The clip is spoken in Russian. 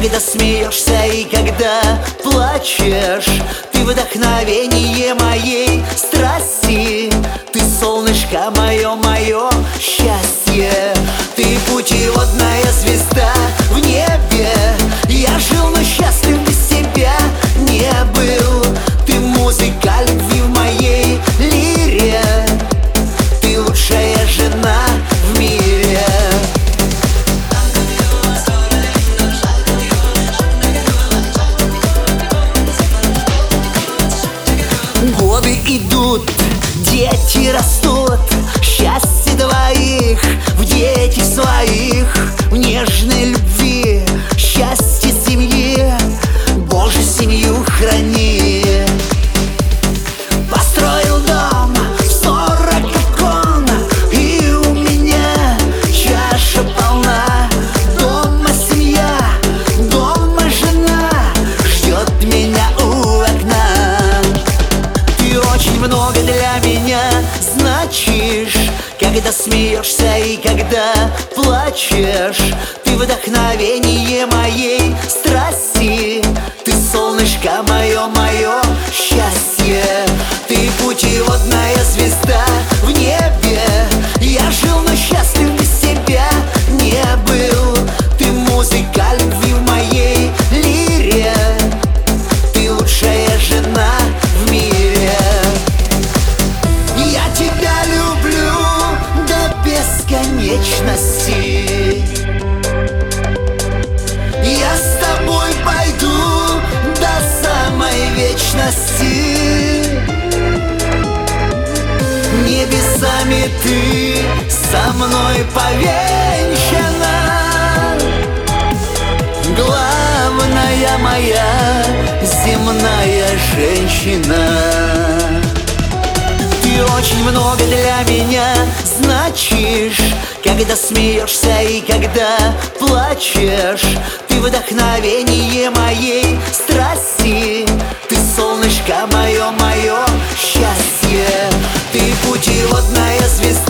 когда смеешься и когда плачешь. Ты вдохновение моей страсти, ты солнышко мое, мое счастье. Ты путеводная звезда в небе. Я жил, но счастлив без тебя не был. Ты музыка любви в моей лире. Ты лучшая жена в мире. Годы идут, дети растут, счастье двоих в детях своих, в нежной любви, счастье семьи. Боже, семью храни. Построил дом в 40 окон, и у меня чаша полна. Дома семья, дома жена ждет меня у окна. Ты очень много для меня значишь, когда смеешься и когда плачешь. Ты вдохновение моей страсти, ты солнышко мое, мое счастье. Ты путеводная звезда в небе. Я жил, но счастлив без тебя не был. Ты музыка любви в моей лире. Ты лучшая жена в мире. Я тебя люблю до бесконечности. Я с тобой пойду до самой вечности. Небесами ты со мной повенчана. Главная моя земная женщина. Ты очень много для меня значишь, когда смеешься и когда плачешь. Ты вдохновение моей страсти, ты солнышко мое, мое счастье. Ты путеводная звезда